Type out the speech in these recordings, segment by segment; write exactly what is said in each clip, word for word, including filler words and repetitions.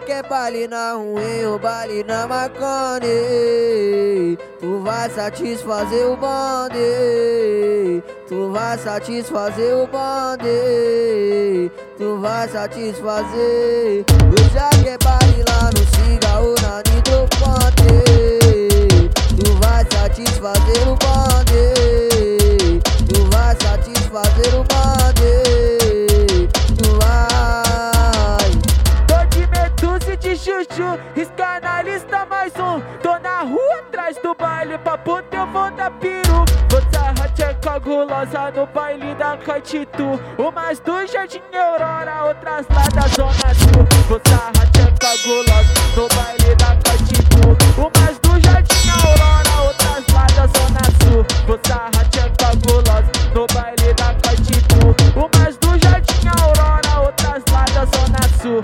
quer baile na ruim ou baile na Marconi. Tu vai satisfazer o bonde. Tu vai satisfazer o bonde. Tu vai satisfazer. Tu já quer baile lá no cigarro na Nidroponte. Tu vai satisfazer o bonde. Tu vai satisfazer o bonde. Tu vai. Tô de Medusa e de chuchu, riscar na lista mais um. Tô na rua atrás do baile, pra puta eu vou dar peru. Vou sarrar tcheca gulosa no baile da Caetitu. Umas do Jardim Aurora, outras lá da Zona Sul. Vou sarrar tcheca gulosa no baile da Caetitu. Umas do Jardim Aurora, outras lá da Zona Sul. Vou sarrar tcheca gulosa no baile da Caetitu. Umas do Jardim Aurora, outras lá da Zona Sul.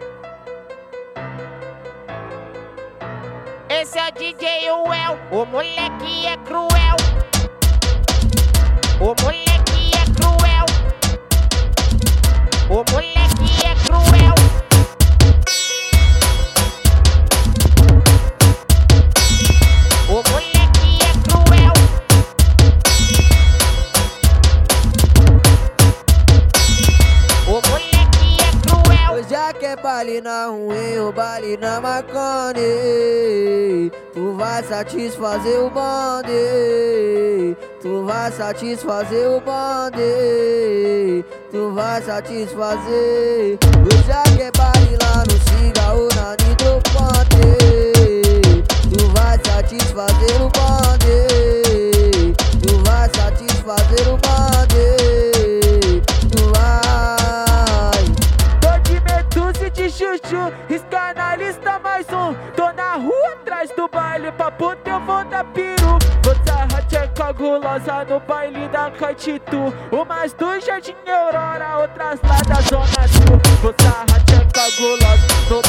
Esse é o D J Well, o moleque é cruel. O moleque é cruel. O moleque é cruel. O moleque é cruel. O moleque é cruel. Tu já quer baile na ruim ou baile na Marconi. Tu vai satisfazer o bonde. Tu vai satisfazer o bonde. Tu vai satisfazer. Tu já quer baile lá no cigarro na Nidroponte. Tu vai satisfazer o bonde. Tu vai satisfazer o bonde. Tu vai. Tô de Medusa e de chuchu, riscar na lista mais um. Tô na rua atrás do baile, pra puta eu vou dar peru. Vou sarrar tcheca gulosa no baile da Caetitu. Umas do Jardim Aurora, outras lá da Zona Sul. Vou sarrar tcheca gulosa no